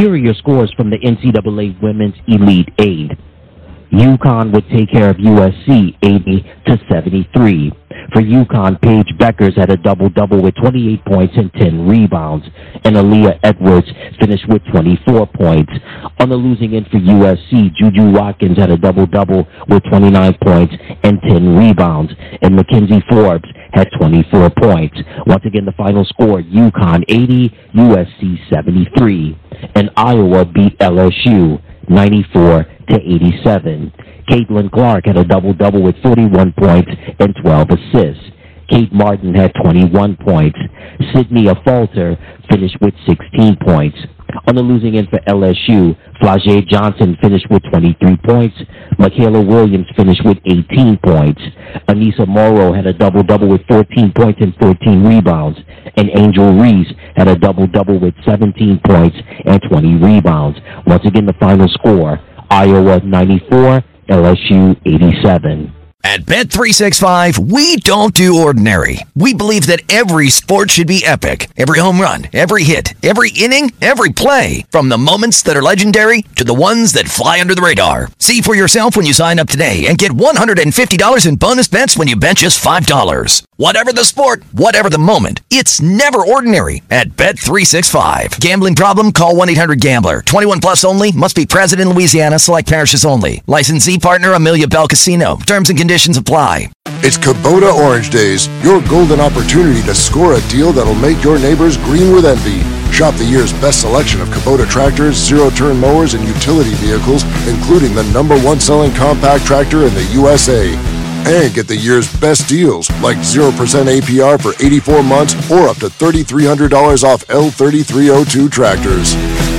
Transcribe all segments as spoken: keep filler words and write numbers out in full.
Here are your scores from the N C double A Women's Elite Eight. UConn would take care of U S C eighty to seventy-three. For UConn, Paige Beckers had a double-double with twenty-eight points and ten rebounds, and Aaliyah Edwards finished with twenty-four points. On the losing end for U S C, Juju Watkins had a double-double with twenty-nine points and ten rebounds, and Mackenzie Forbes had twenty-four points. Once again, the final score, UConn eighty, U S C seventy-three, and Iowa beat L S U ninety-four to eighty-seven. Caitlin Clark had a double-double with forty-one points and twelve assists. Kate Martin had twenty-one points. Sydney Afalter finished with sixteen points. On the losing end for L S U, Flau'jae Johnson finished with twenty-three points. Michaela Williams finished with eighteen points. Anissa Morrow had a double-double with fourteen points and fourteen rebounds. And Angel Reese had a double-double with seventeen points and twenty rebounds. Once again, the final score, Iowa ninety-four, L S U eighty-seven. At Bet three sixty-five, we don't do ordinary. We believe that every sport should be epic. Every home run, every hit, every inning, every play. From the moments that are legendary to the ones that fly under the radar. See for yourself when you sign up today and get one hundred fifty dollars in bonus bets when you bet just five dollars. Whatever the sport, whatever the moment, it's never ordinary at Bet three sixty-five. Gambling problem? Call one eight hundred gambler. twenty-one plus only. Must be present in Louisiana. Select parishes only. Licensee partner Amelia Bell Casino. Terms and conditions apply. It's Kubota Orange Days, your golden opportunity to score a deal that'll make your neighbors green with envy. Shop the year's best selection of Kubota tractors, zero-turn mowers, and utility vehicles, including the number one selling compact tractor in the U S A. And get the year's best deals, like zero percent A P R for eighty-four months or up to three thousand three hundred dollars off L thirty-three oh two tractors.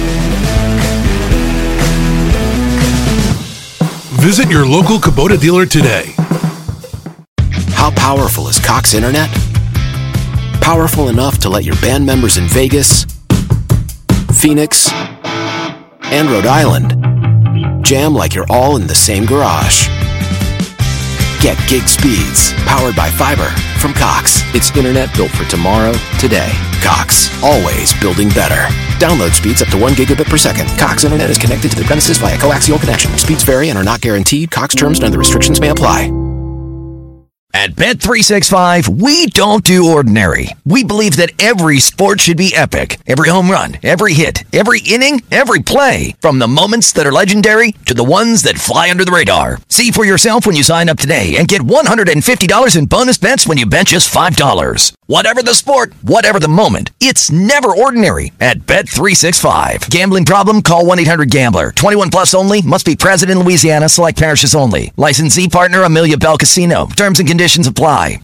Visit your local Kubota dealer today. How powerful is Cox Internet? Powerful enough to let your band members in Vegas, Phoenix, and Rhode Island jam like you're all in the same garage. Get gig speeds powered by fiber from Cox. It's internet built for tomorrow, today. Cox, always building better. Download speeds up to one gigabit per second. Cox Internet is connected to the premises via coaxial connection. Speeds vary and are not guaranteed. Cox terms and other restrictions may apply. At Bet three sixty-five, we don't do ordinary. We believe that every sport should be epic. Every home run, every hit, every inning, every play. From the moments that are legendary to the ones that fly under the radar. See for yourself when you sign up today and get one hundred fifty dollars in bonus bets when you bet just five dollars. Whatever the sport, whatever the moment, it's never ordinary at Bet three sixty-five. Gambling problem? Call one eight hundred gambler. twenty-one plus only. Must be present in Louisiana. Select parishes only. Licensee partner Amelia Bell Casino. Terms and conditions apply.